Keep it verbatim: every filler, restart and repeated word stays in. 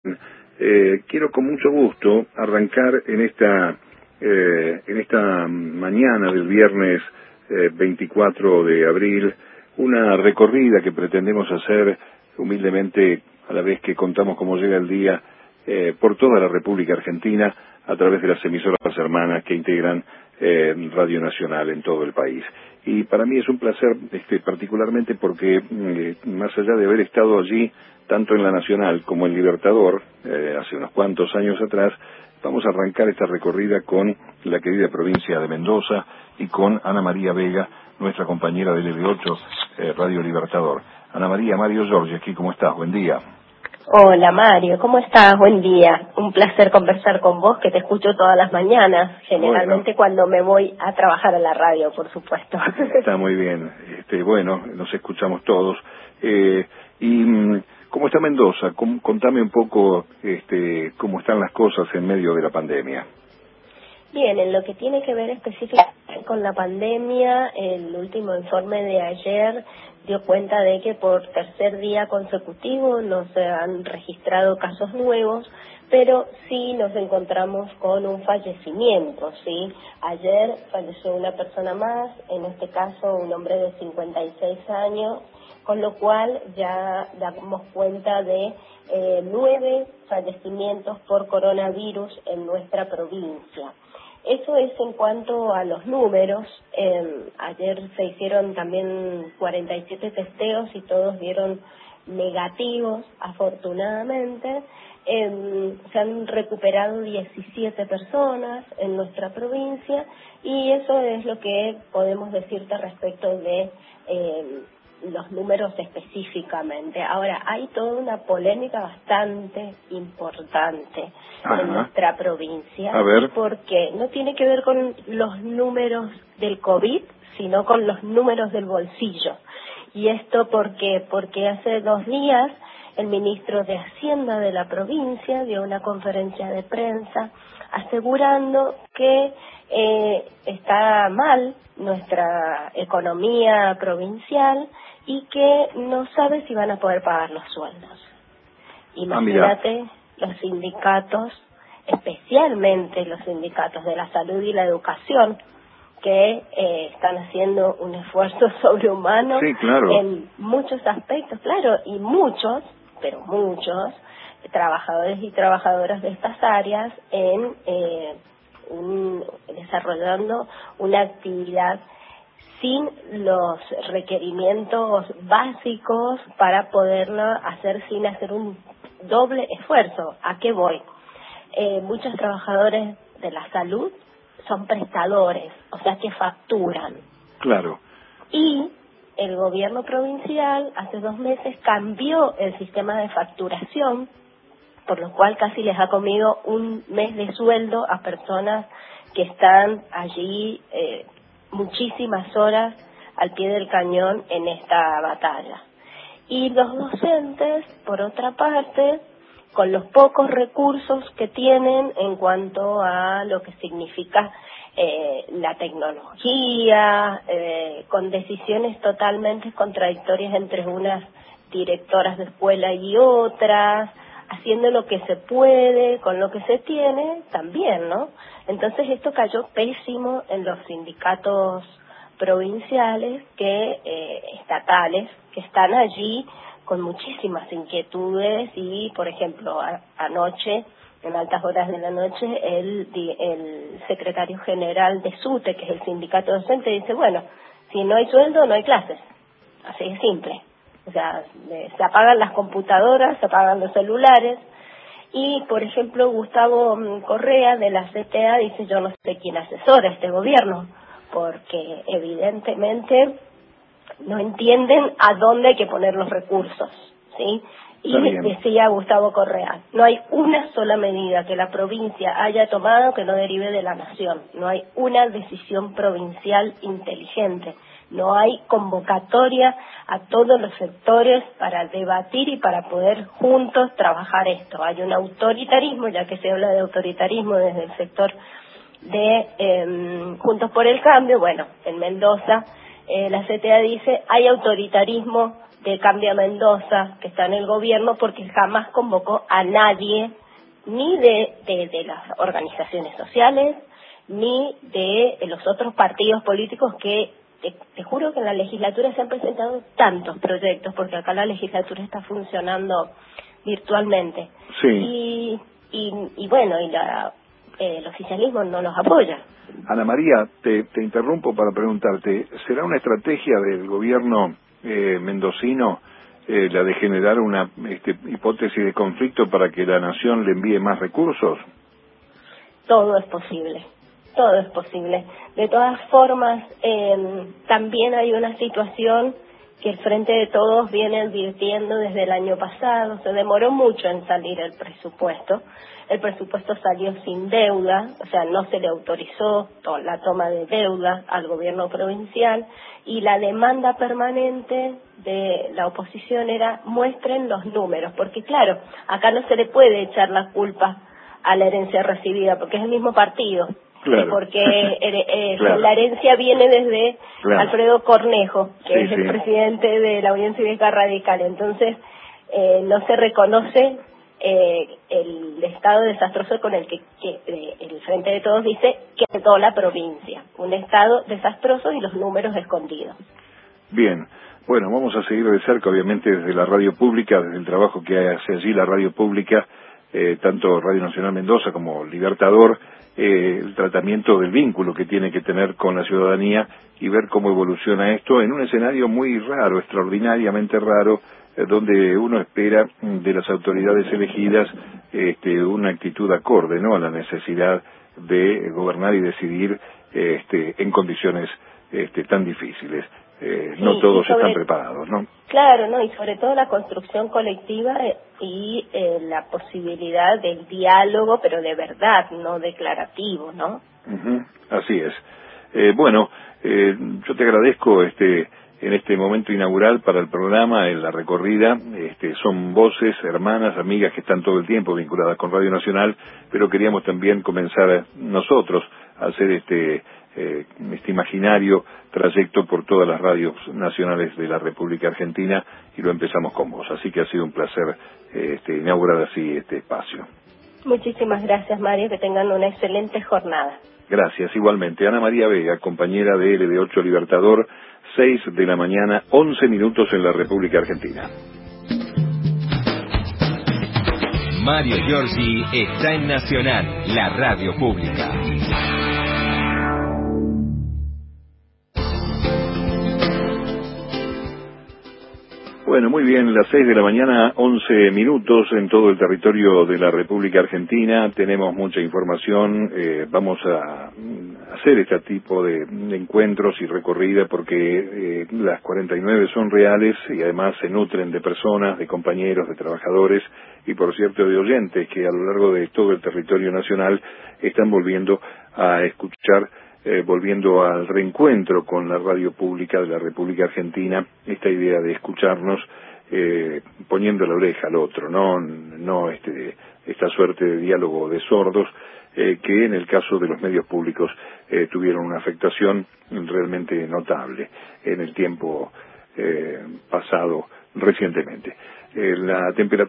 Eh, quiero con mucho gusto arrancar en esta eh, en esta mañana del viernes eh, veinticuatro de abril una recorrida que pretendemos hacer humildemente a la vez que contamos cómo llega el día eh, por toda la República Argentina a través de las emisoras hermanas que integran eh, Radio Nacional en todo el país. Y para mí es un placer este, particularmente porque eh, más allá de haber estado allí tanto en la Nacional como en Libertador, eh, hace unos cuantos años atrás, vamos a arrancar esta recorrida con la querida provincia de Mendoza y con Ana María Vega, nuestra compañera del L ocho, eh, Radio Libertador. Ana María, Mario Giorgi, aquí, ¿cómo estás? Buen día. Hola Mario, ¿cómo estás? Buen día. Un placer conversar con vos, que te escucho todas las mañanas, generalmente bueno, cuando me voy a trabajar a la radio, por supuesto. Está muy bien. Este, bueno, nos escuchamos todos. Eh, y ¿cómo está Mendoza? ¿Cómo, contame un poco este, cómo están las cosas en medio de la pandemia. Bien, en lo que tiene que ver específicamente con la pandemia, el último informe de ayer dio cuenta de que por tercer día consecutivo no se han registrado casos nuevos, pero sí nos encontramos con un fallecimiento, ¿sí? Ayer falleció una persona más, en este caso un hombre de cincuenta y seis años, con lo cual ya damos cuenta de eh, nueve fallecimientos por coronavirus en nuestra provincia. Eso es en cuanto a los números. Eh, ayer se hicieron también cuarenta y siete testeos y todos dieron negativos, afortunadamente. Eh, se han recuperado diecisiete personas en nuestra provincia y eso es lo que podemos decirte respecto de eh, los números específicamente. Ahora, hay toda una polémica bastante importante Ajá. en nuestra provincia. A ver. Porque no tiene que ver con los números del COVID, sino con los números del bolsillo. Y esto porque, porque hace dos días el ministro de Hacienda de la provincia dio una conferencia de prensa asegurando que eh, está mal nuestra economía provincial y que no sabe si van a poder pagar los sueldos. Imagínate ah, los sindicatos, especialmente los sindicatos de la salud y la educación, que eh, están haciendo un esfuerzo sobrehumano sí, claro. en muchos aspectos, claro, y muchos, pero muchos, trabajadores y trabajadoras de estas áreas en eh, un, desarrollando una actividad sin los requerimientos básicos para poderlo hacer sin hacer un doble esfuerzo. ¿A qué voy? Eh, muchos trabajadores de la salud son prestadores, o sea que facturan. Claro. Y el gobierno provincial hace dos meses cambió el sistema de facturación, por lo cual casi les ha comido un mes de sueldo a personas que están allí eh, muchísimas horas al pie del cañón en esta batalla. Y los docentes, por otra parte, con los pocos recursos que tienen en cuanto a lo que significa eh, la tecnología, eh, con decisiones totalmente contradictorias entre unas directoras de escuela y otras, haciendo lo que se puede con lo que se tiene también, ¿no? Entonces esto cayó pésimo en los sindicatos provinciales que eh, estatales que están allí con muchísimas inquietudes y, por ejemplo, a, anoche, en altas horas de la noche, el, el secretario general de SUTE, que es el sindicato docente, dice, bueno, si no hay sueldo, no hay clases. Así de simple. O sea, se apagan las computadoras, se apagan los celulares. Y, por ejemplo, Gustavo Correa de la C T A dice, yo no sé quién asesora este gobierno, porque evidentemente no entienden a dónde hay que poner los recursos, ¿sí? Y decía Gustavo Correa, no hay una sola medida que la provincia haya tomado que no derive de la nación, no hay una decisión provincial inteligente, no hay convocatoria a todos los sectores para debatir y para poder juntos trabajar esto. Hay un autoritarismo, ya que se habla de autoritarismo desde el sector de eh, Juntos por el Cambio. Bueno, en Mendoza eh, la C T A dice hay autoritarismo de Cambia Mendoza, que está en el gobierno, porque jamás convocó a nadie, ni de, de, de las organizaciones sociales, ni de los otros partidos políticos que, te, te juro que en la legislatura se han presentado tantos proyectos, porque acá la legislatura está funcionando virtualmente. Sí. Y, y, y bueno, y la, eh, el oficialismo no los apoya. Ana María, te, te interrumpo para preguntarte, ¿será una estrategia del gobierno eh, mendocino eh, la de generar una este, hipótesis de conflicto para que la nación le envíe más recursos? Todo es posible, todo es posible. De todas formas, eh, también hay una situación que el Frente de Todos viene advirtiendo desde el año pasado. Se demoró mucho en salir el presupuesto. El presupuesto salió sin deuda, o sea, no se le autorizó la toma de deuda al gobierno provincial, y la demanda permanente de la oposición era muestren los números, porque claro, acá no se le puede echar la culpa a la herencia recibida, porque es el mismo partido. Claro. Porque eh, eh, claro. la herencia viene desde claro. Alfredo Cornejo, que sí, es el sí. presidente de la Unión Cívica Radical. Entonces, eh, no se reconoce eh, el estado desastroso con el que, que eh, el Frente de Todos dice que quedó la provincia. Un estado desastroso y los números escondidos. Bien. Bueno, vamos a seguir de cerca, obviamente, desde la radio pública, desde el trabajo que hace allí la radio pública, eh, tanto Radio Nacional Mendoza como Libertador, eh, el tratamiento del vínculo que tiene que tener con la ciudadanía y ver cómo evoluciona esto en un escenario muy raro, extraordinariamente raro, eh, donde uno espera de las autoridades elegidas este, una actitud acorde, ¿no?, a la necesidad de gobernar y decidir este, en condiciones este, tan difíciles. Eh, Sí, no todos sobre, están preparados, ¿no? Claro, no, y sobre todo la construcción colectiva y eh, la posibilidad del diálogo, pero de verdad, no declarativo, ¿no? Uh-huh, así es. Eh, bueno, eh, yo te agradezco este en este momento inaugural para el programa, en la recorrida. Este, son voces, hermanas, amigas que están todo el tiempo vinculadas con Radio Nacional, pero queríamos también comenzar nosotros a hacer este Eh, este imaginario trayecto por todas las radios nacionales de la República Argentina, y lo empezamos con vos, así que ha sido un placer eh, este, inaugurar así este espacio. Muchísimas gracias, Mario, que tengan una excelente jornada. Gracias, igualmente. Ana María Vega, compañera de L B ocho Libertador, seis de la mañana, once minutos en la República Argentina. Mario Giorgi está en Nacional, la radio pública. Bueno, muy bien, las seis de la mañana, once minutos en todo el territorio de la República Argentina. Tenemos mucha información, eh, vamos a hacer este tipo de, de encuentros y recorrida porque eh, las cuarenta y nueve son reales y además se nutren de personas, de compañeros, de trabajadores y, por cierto, de oyentes que a lo largo de todo el territorio nacional están volviendo a escuchar, Eh, volviendo al reencuentro con la radio pública de la República Argentina, esta idea de escucharnos eh, poniendo la oreja al otro, no no este esta suerte de diálogo de sordos eh, que en el caso de los medios públicos eh, tuvieron una afectación realmente notable en el tiempo eh, pasado recientemente. Eh, la temperatura